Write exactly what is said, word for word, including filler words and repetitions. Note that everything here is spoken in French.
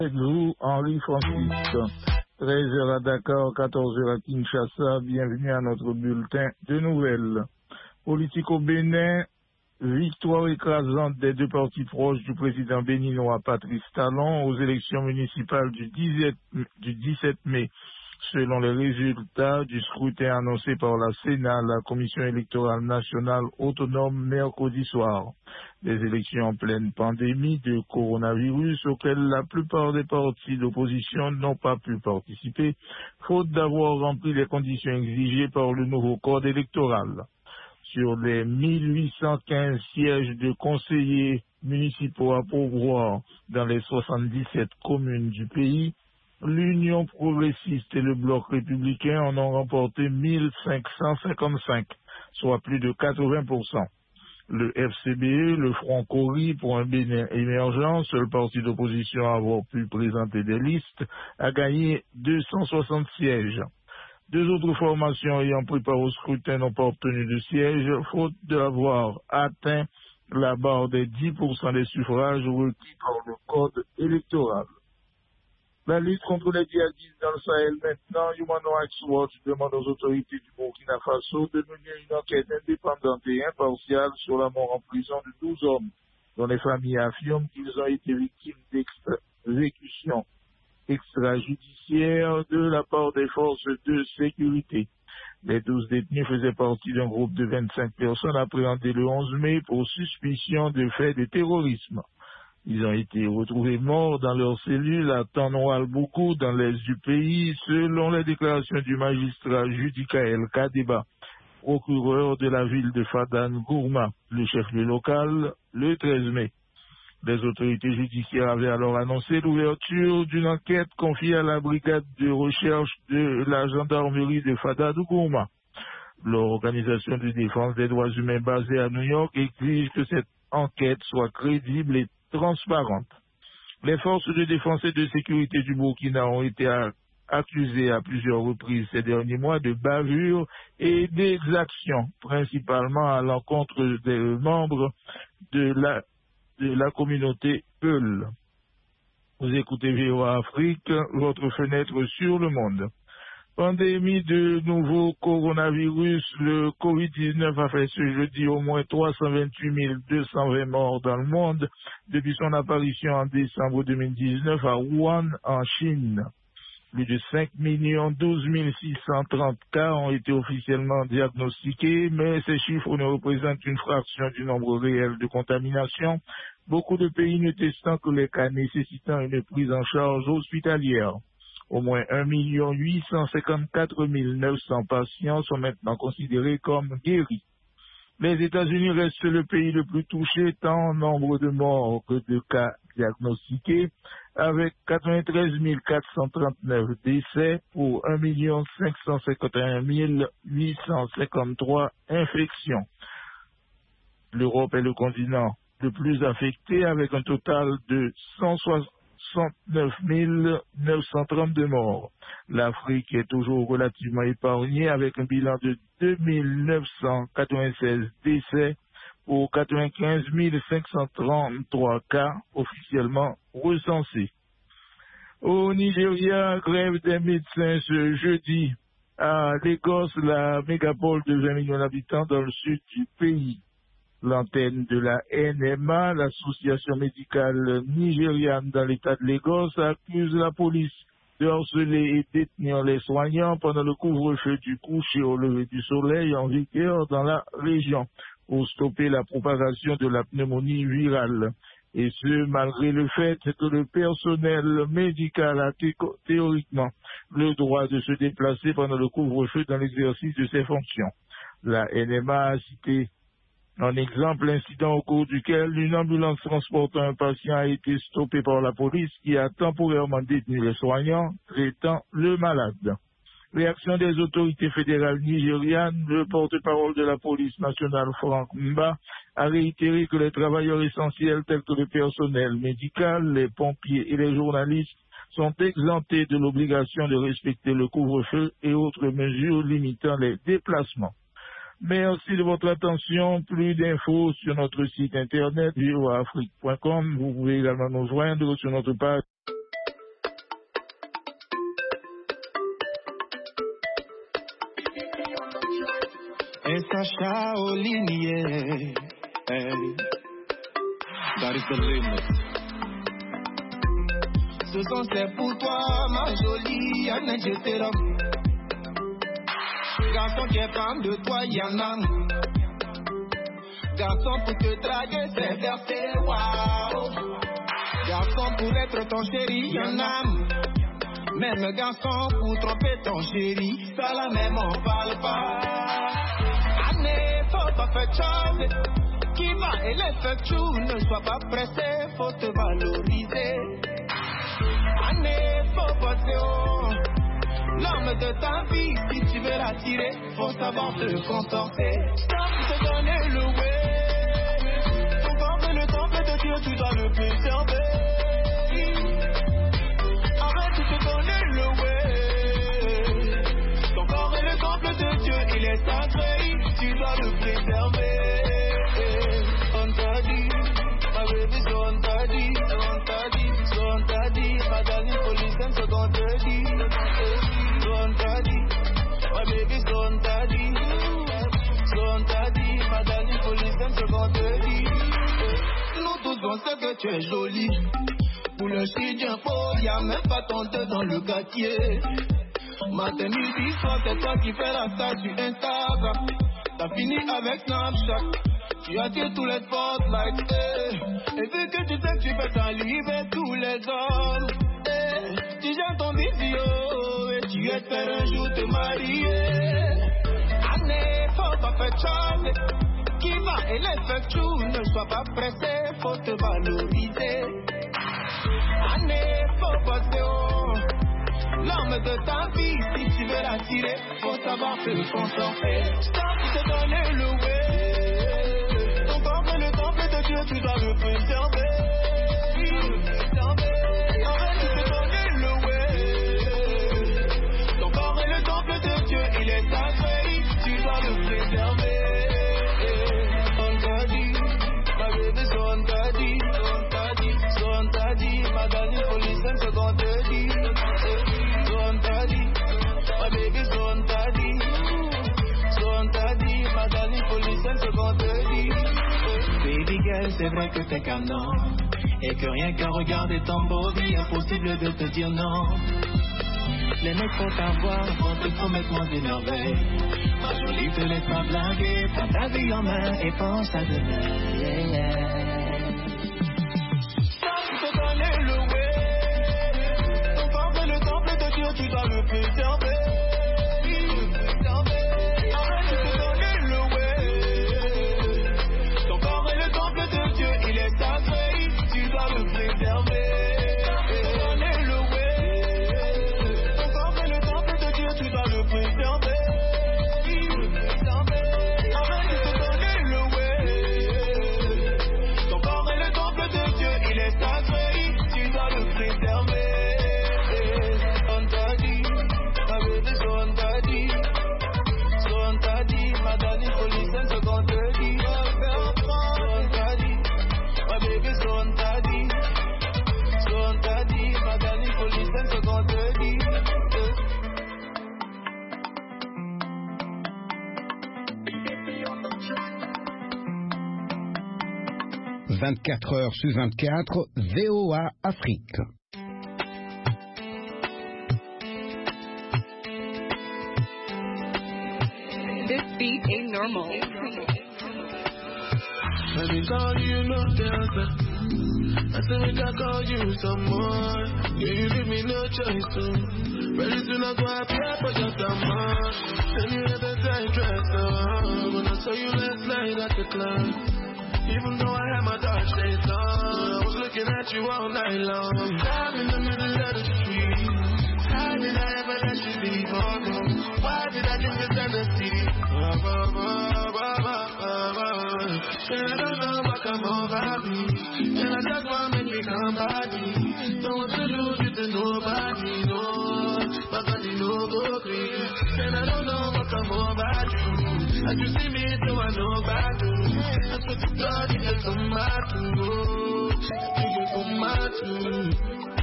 Vous, Henri Francis, treize heures à Dakar, quatorze heures à Kinshasa, bienvenue à notre bulletin de nouvelles. Politique au Bénin, victoire écrasante des deux partis proches du président béninois Patrice Talon aux élections municipales du dix-sept mai. Selon les résultats du scrutin annoncé par la Sénat, la Commission électorale nationale autonome mercredi soir. Des élections en pleine pandémie de coronavirus auxquelles la plupart des partis d'opposition n'ont pas pu participer, faute d'avoir rempli les conditions exigées par le nouveau code électoral. Sur les mille huit cent quinze sièges de conseillers municipaux à pourvoir dans les soixante-dix-sept communes du pays, l'Union progressiste et le Bloc républicain en ont remporté mille cinq cent cinquante-cinq, soit plus de quatre-vingts pour cent. Le F C B E, le Front Cori pour un Bénin émergent, seul parti d'opposition à avoir pu présenter des listes, a gagné deux cent soixante sièges. Deux autres formations ayant pris part au scrutin n'ont pas obtenu de siège, faute d'avoir atteint la barre des dix pour cent des suffrages requis par le code électoral. La lutte contre les djihadistes dans le Sahel maintenant, Human Rights Watch demande aux autorités du Burkina Faso de mener une enquête indépendante et impartiale sur la mort en prison de douze hommes, dont les familles affirment qu'ils ont été victimes d'exécutions extrajudiciaires de la part des forces de sécurité. Les douze détenus faisaient partie d'un groupe de vingt-cinq personnes appréhendées le onze mai pour suspicion de faits de terrorisme. Ils ont été retrouvés morts dans leurs cellules à Tanoual-Boukou, dans l'est du pays, selon les déclarations du magistrat Judikaël Kadeba, procureur de la ville de Fadane Gourma, le chef-lieu local, le treize mai. Les autorités judiciaires avaient alors annoncé l'ouverture d'une enquête confiée à la brigade de recherche de la gendarmerie de Fadane Gourma. L'organisation de défense des droits humains basée à New York exige que cette enquête soit crédible et transparente. Les forces de défense et de sécurité du Burkina ont été accusées à plusieurs reprises ces derniers mois de bavures et d'exactions, principalement à l'encontre des membres de la, de la communauté Peul. Vous écoutez V O A Afrique, votre fenêtre sur le monde. Pandémie de nouveau coronavirus, le covid dix-neuf a fait ce jeudi au moins trois cent vingt-huit mille deux cent vingt morts dans le monde depuis son apparition en décembre deux mille dix-neuf à Wuhan, en Chine. Plus de cinq millions douze mille six cent trente cas ont été officiellement diagnostiqués, mais ces chiffres ne représentent qu'une fraction du nombre réel de contaminations, beaucoup de pays ne testant que les cas nécessitant une prise en charge hospitalière. Au moins un million huit cent cinquante-quatre mille neuf cents patients sont maintenant considérés comme guéris. Les États-Unis restent le pays le plus touché tant en nombre de morts que de cas diagnostiqués, avec quatre-vingt-treize mille quatre cent trente-neuf décès pour un million cinq cent cinquante et un mille huit cent cinquante-trois infections. L'Europe est le continent le plus affecté avec un total de cent soixante-neuf mille neuf cent trente-deux morts. L'Afrique est toujours relativement épargnée avec un bilan de deux mille neuf cent quatre-vingt-seize décès pour quatre-vingt-quinze mille cinq cent trente-trois cas officiellement recensés. Au Nigeria, grève des médecins ce jeudi. À Lagos, la mégapole de vingt millions d'habitants dans le sud du pays. L'antenne de la N M A, l'association médicale nigériane dans l'état de Lagos, accuse la police de harceler et détenir les soignants pendant le couvre-feu du coucher au lever du soleil en vigueur dans la région pour stopper la propagation de la pneumonie virale. Et ce, malgré le fait que le personnel médical a théoriquement le droit de se déplacer pendant le couvre-feu dans l'exercice de ses fonctions. La N M A a cité un exemple, l'incident au cours duquel une ambulance transportant un patient a été stoppée par la police qui a temporairement détenu les soignants traitant le malade. Réaction des autorités fédérales nigérianes, le porte-parole de la police nationale, Frank Mba, a réitéré que les travailleurs essentiels tels que le personnel médical, les pompiers et les journalistes sont exemptés de l'obligation de respecter le couvre-feu et autres mesures limitant les déplacements. Merci de votre attention. Plus d'infos sur notre site internet v o a afrique point com. Vous pouvez également nous joindre sur notre page. à Shaolin, yeah. Hey. That is the limit. Ce son c'est pour toi, ma jolie Annette, je t'aime. Garçon qui est fan de toi, y'en a. Garçon pour te draguer, c'est versé, waouh. Garçon pour être ton chéri, y'en a. Même garçon pour tromper ton chéri, ça la même on parle pas. Année, faut pas faire chance. Qui va et les fait chou, ne sois pas pressé, faut te valoriser. Année, faut passer haut. L'homme de ta vie, si tu veux l'attirer, faut savoir te comporter. Stop te donner le way. Ton corps est le temple de Dieu, tu dois le préserver. Arrête de te donner le way. Ton corps est le temple de Dieu, il est sacré, tu dois le préserver. On t'a dit, ma baby, so on t'a dit, on t'a dit, so on t'a dit, ma darling, police and so on t'a dit, so on t'a dit, ma baby, so on t'a dit, so on t'a dit, ma darling, police and so on t'a dit. Nous tous on sait que tu es jolie. Pour le studio, y'a même pas ton deux dans le quartier. Matin, midi, soir, c'est toi qui fais la star sur Instagram. T'as fini avec Snapchat. Tu attires tous les spotlights, eh. Et vu que tu sais que tu fais saliver tous les hommes, eh. Tu gères ton vidéo et tu espères un jour te marier. Année, faut pas faire chance. Qui va et les fait chou, ne sois pas pressé, faut te valoriser. Année, faut passer haut. L'homme de ta vie, si tu veux l'attirer, faut savoir te concentrer. Stop te donner le way. Ton corps est le temple de Dieu, tu dois le préserver. Arrête de te donner le way. Ton corps est le temple de Dieu, il est sacré, tu dois le préserver. On t'a dit, ma baby, so on t'a dit, on t'a dit, so on t'a dit, ma darling, police and so on t'a dit. My baby, so on t'a dit, so on t'a dit, ma darling, police and so on t'a dit. Baby girl, c'est vrai que t'es canon, et que rien qu'à regarder ton body, impossible de te dire non. Les mecs vont t'avoir, vont te promettre moins des merveilles. Ma jolie, te laisse pas blaguer, prends ta vie en main et pense à demain. Yeah, yeah. Stop te donner le way. Ton corps est le temple de Dieu, tu dois le préserver. Arrête de te donner le way. Ton corps est le temple de Dieu, il est sacré, tu dois le préserver. Te donner le way. Ton corps est le temple de Dieu, tu dois le préserver. Arrête de te donner le way. Ton corps est le temple de Dieu, il est sacré, tu dois le préserver. On t'a dit, ma baby, so on t'a dit, so on t'a dit, ma darling, police and so on t'a dit, so on t'a dit, ma baby, so on t'a dit, so on t'a dit, ma darling, police and so on t'a dit. vingt-quatre heures sur vingt-quatre, V O A Afrique. This beat ain't normal. Let me call you, no answer. I said we can call you some more. Yeah, you leave me no choice to. Very soon I go appear for just a month. Then you had the tight dress on. When I saw you last night at the club. Even though I had my dark shades on, I was looking at you all night long. Down in the middle of the street. How did I ever let you leave? Oh no. Why did I give this energy? Oh, oh, oh, oh, oh, oh. And I don't know what come over me. And I just want to make me come body. Don't want to lose you to nobody, no. My body no go free. And I don't know what come over you. As you see me, so I know about you. That's what you got, you get some mad to go. You get some mad to.